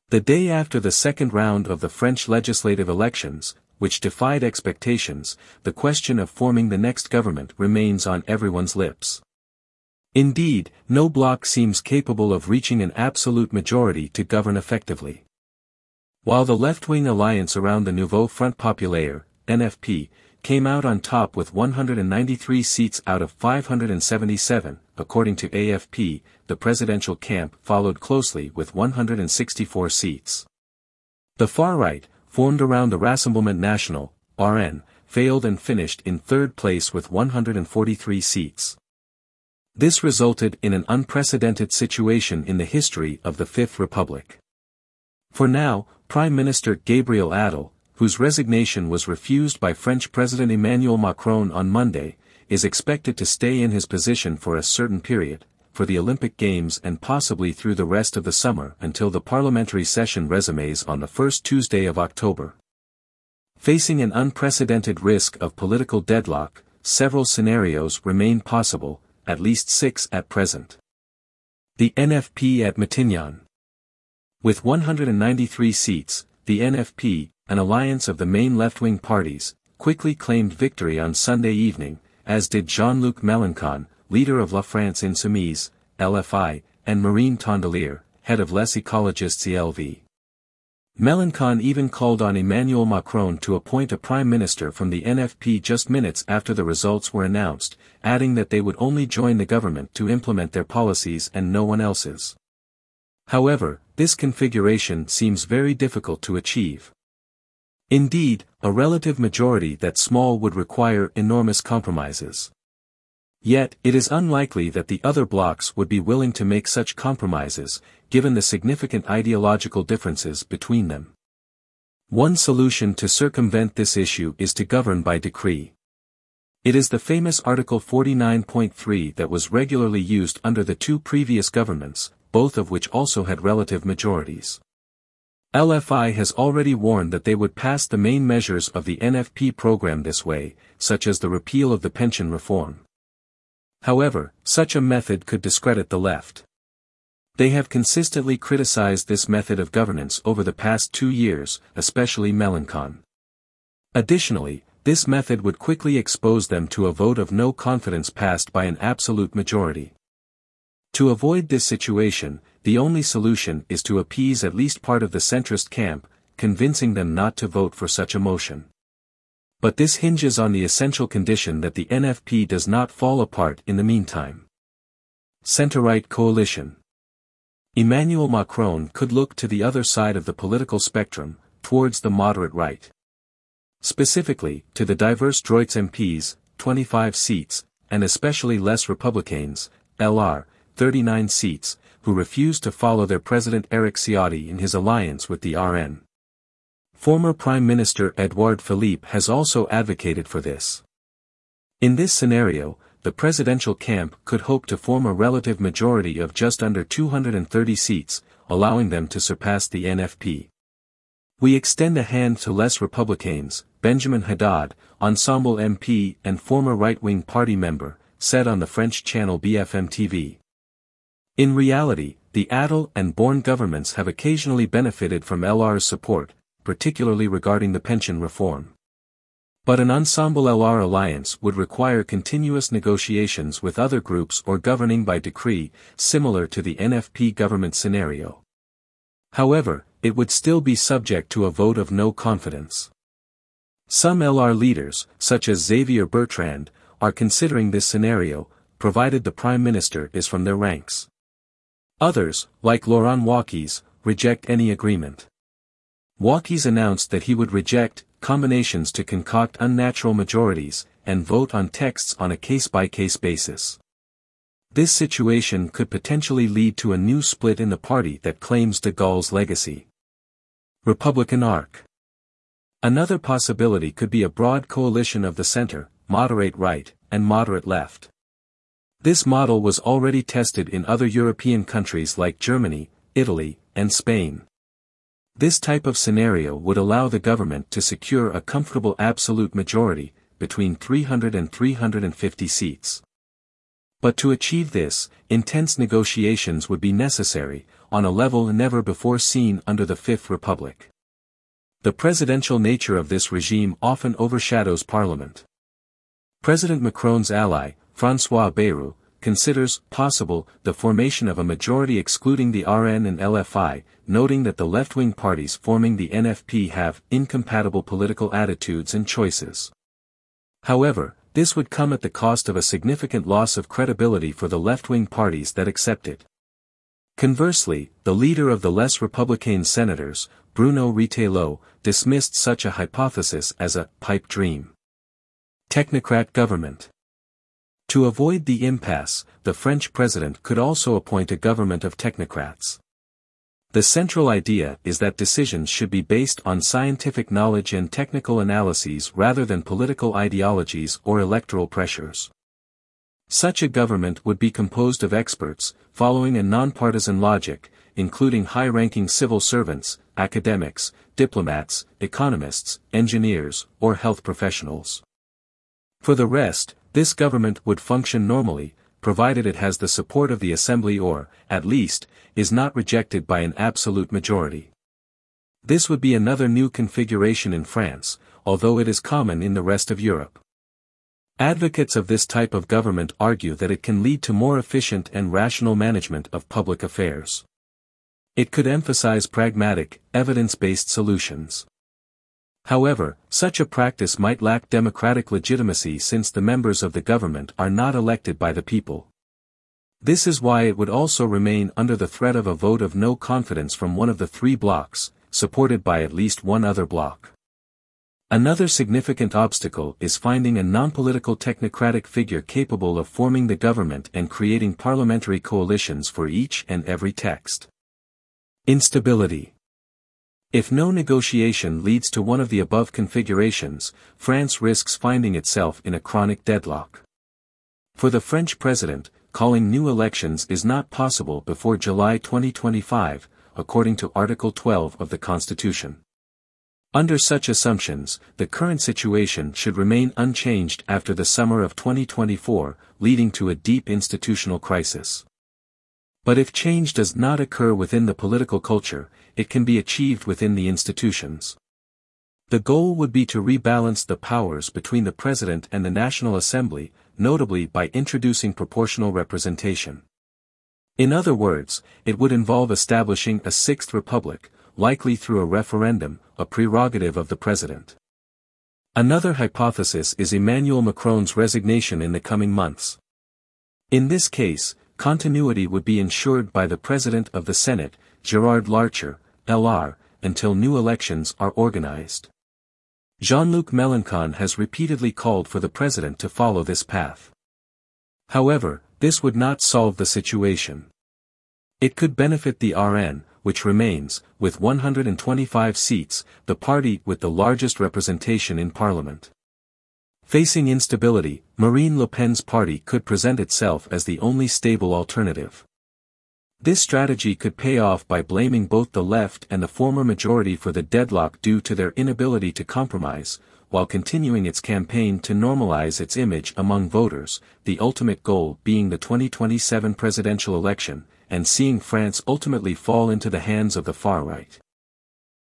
The day after the second round of the French legislative elections, which defied expectations, the question of forming the next government remains on everyone's lips. Indeed, no bloc seems capable of reaching an absolute majority to govern effectively. While the left-wing alliance around the Nouveau Front Populaire, NFP, came out on top with 193 seats out of 577, according to AFP, the presidential camp followed closely with 164 seats. The far right, formed around the Rassemblement National, RN, failed and finished in third place with 143 seats. This resulted in an unprecedented situation in the history of the Fifth Republic. For now, Prime Minister Gabriel Attal, whose resignation was refused by French President Emmanuel Macron on Monday, is expected to stay in his position for a certain period, for the Olympic Games and possibly through the rest of the summer until the parliamentary session resumes on the first Tuesday of October. Facing an unprecedented risk of political deadlock, several scenarios remain possible, at least 6 at present. The NFP at Matignon. With 193 seats, the NFP, an alliance of the main left-wing parties, quickly claimed victory on Sunday evening, as did Jean-Luc Mélenchon, leader of La France Insoumise, LFI, and Marine Tondelier, head of Les Ecologistes ELV. Mélenchon even called on Emmanuel Macron to appoint a prime minister from the NFP just minutes after the results were announced, adding that they would only join the government to implement their policies and no one else's. However, this configuration seems very difficult to achieve. Indeed, a relative majority that small would require enormous compromises. Yet, it is unlikely that the other blocs would be willing to make such compromises, given the significant ideological differences between them. One solution to circumvent this issue is to govern by decree. It is the famous Article 49.3 that was regularly used under the two previous governments, both of which also had relative majorities. LFI has already warned that they would pass the main measures of the NFP program this way, such as the repeal of the pension reform. However, such a method could discredit the left. They have consistently criticized this method of governance over the past 2 years, especially Mélenchon. Additionally, this method would quickly expose them to a vote of no confidence passed by an absolute majority. To avoid this situation, the only solution is to appease at least part of the centrist camp, convincing them not to vote for such a motion. But this hinges on the essential condition that the NFP does not fall apart in the meantime. Centre-right coalition. Emmanuel Macron could look to the other side of the political spectrum, towards the moderate right. Specifically, to the diverse Droits MPs, 25 seats, and especially Les Républicains, LR, 39 seats, who refused to follow their president Éric Ciotti in his alliance with the RN. Former Prime Minister Édouard Philippe has also advocated for this. In this scenario, the presidential camp could hope to form a relative majority of just under 230 seats, allowing them to surpass the NFP. We extend a hand to Les Républicains, Benjamin Haddad, Ensemble MP and former right-wing party member, said on the French channel BFM TV. In reality, the Attal and Borne governments have occasionally benefited from LR's support, particularly regarding the pension reform. But an Ensemble LR alliance would require continuous negotiations with other groups or governing by decree, similar to the NFP government scenario. However, it would still be subject to a vote of no confidence. Some LR leaders, such as Xavier Bertrand, are considering this scenario, provided the Prime Minister is from their ranks. Others, like Laurent Wauquiez, reject any agreement. Wauquiez announced that he would reject combinations to concoct unnatural majorities, and vote on texts on a case-by-case basis. This situation could potentially lead to a new split in the party that claims de Gaulle's legacy. Republican arc. Another possibility could be a broad coalition of the center, moderate right, and moderate left. This model was already tested in other European countries like Germany, Italy, and Spain. This type of scenario would allow the government to secure a comfortable absolute majority, between 300 and 350 seats. But to achieve this, intense negotiations would be necessary, on a level never before seen under the Fifth Republic. The presidential nature of this regime often overshadows parliament. President Macron's ally, François Bayrou, considers possible the formation of a majority excluding the RN and LFI, noting that the left-wing parties forming the NFP have incompatible political attitudes and choices. However, this would come at the cost of a significant loss of credibility for the left-wing parties that accept it. Conversely, the leader of the less Republican senators, Bruno Retailleau, dismissed such a hypothesis as a pipe dream. Technocrat government. To avoid the impasse, the French president could also appoint a government of technocrats. The central idea is that decisions should be based on scientific knowledge and technical analyses rather than political ideologies or electoral pressures. Such a government would be composed of experts, following a nonpartisan logic, including high-ranking civil servants, academics, diplomats, economists, engineers, or health professionals. For the rest, this government would function normally, provided it has the support of the Assembly or, at least, is not rejected by an absolute majority. This would be another new configuration in France, although it is common in the rest of Europe. Advocates of this type of government argue that it can lead to more efficient and rational management of public affairs. It could emphasize pragmatic, evidence-based solutions. However, such a practice might lack democratic legitimacy since the members of the government are not elected by the people. This is why it would also remain under the threat of a vote of no confidence from one of the three blocs, supported by at least one other bloc. Another significant obstacle is finding a non-political technocratic figure capable of forming the government and creating parliamentary coalitions for each and every text. Instability. If no negotiation leads to one of the above configurations, France risks finding itself in a chronic deadlock. For the French president, calling new elections is not possible before July 2025, according to Article 12 of the Constitution. Under such assumptions, the current situation should remain unchanged after the summer of 2024, leading to a deep institutional crisis. But if change does not occur within the political culture, it can be achieved within the institutions. The goal would be to rebalance the powers between the President and the National Assembly, notably by introducing proportional representation. In other words, it would involve establishing a sixth republic, likely through a referendum, a prerogative of the President. Another hypothesis is Emmanuel Macron's resignation in the coming months. In this case, continuity would be ensured by the President of the Senate, Gerard Larcher, LR, until new elections are organized. Jean-Luc Mélenchon has repeatedly called for the President to follow this path. However, this would not solve the situation. It could benefit the RN, which remains, with 125 seats, the party with the largest representation in Parliament. Facing instability, Marine Le Pen's party could present itself as the only stable alternative. This strategy could pay off by blaming both the left and the former majority for the deadlock due to their inability to compromise, while continuing its campaign to normalize its image among voters, the ultimate goal being the 2027 presidential election, and seeing France ultimately fall into the hands of the far right.